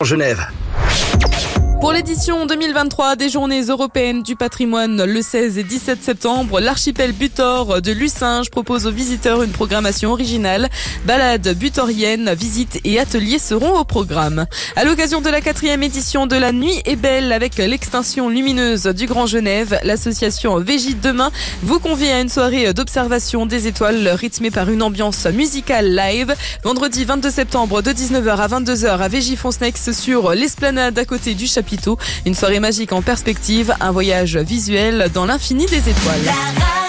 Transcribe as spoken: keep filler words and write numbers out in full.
Genève. Pour l'édition deux mille vingt-trois des Journées européennes du patrimoine le seize et dix-sept septembre, l'archipel Butor de Lucinge propose aux visiteurs une programmation originale. Balades butoriennes, visites et ateliers seront au programme. À l'occasion de la quatrième édition de la Nuit est belle avec l'extinction lumineuse du Grand Genève, l'association Végite Demain vous convie à une soirée d'observation des étoiles rythmée par une ambiance musicale live. Vendredi vingt-deux septembre de dix-neuf heures à vingt-deux heures à Végifonsnex sur l'esplanade à côté du chapiteau. Une soirée magique en perspective, un voyage visuel dans l'infini des étoiles.